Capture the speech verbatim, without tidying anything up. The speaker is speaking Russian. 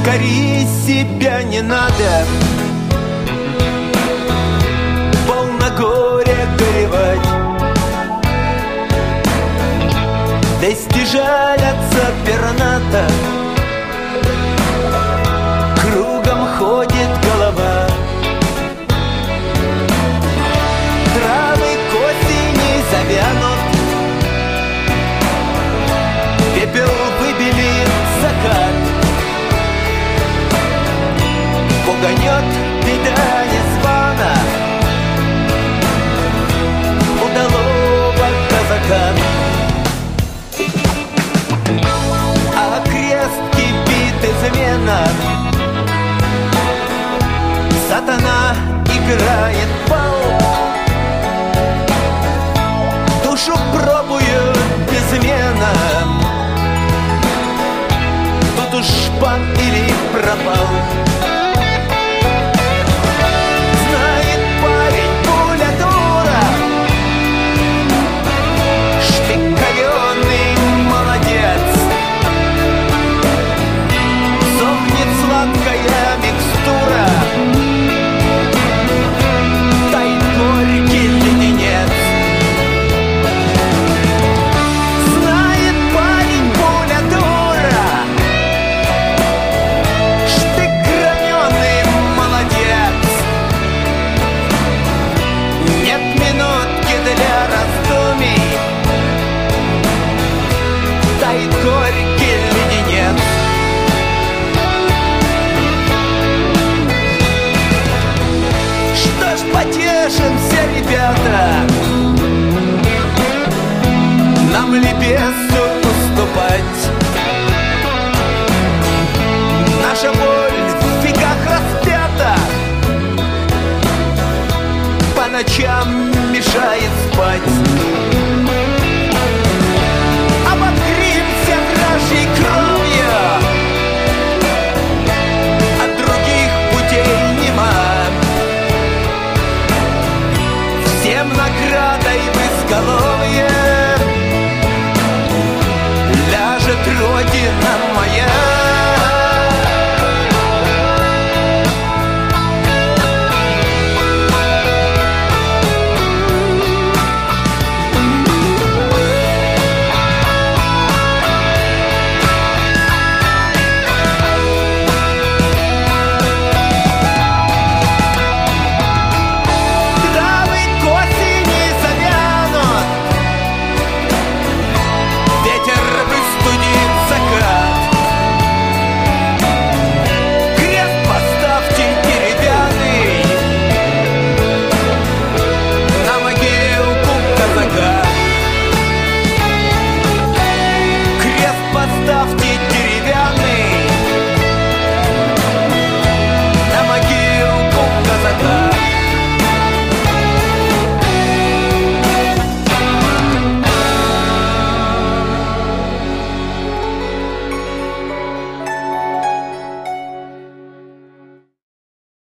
Кори себя не надо, полно горя горевать. Да стяжалятся перната, кругом ходит голова. Травы к осени завянут, пепел выбелит закат. Пуганет беда незвана удалого казака. А крест кипит измена, сатана играет бал. Душу пробует безмена, тут уж пан или пропал. Знает парень, пуля дура, штык калёный, молодец. Сохнет сладкая микстура, тает горький леденец. Знает парень, пуля дура, штык граненый, молодец. Нет минутки для раздумий, тает горький леденец. Что ж, потешимся, ребята, нам ли бесу уступать? Наша боль в веках распята, по ночам мешает спать. Обогримся вражьей кровью, от других путей нема. Всем наградой в изголовье ляжет Родина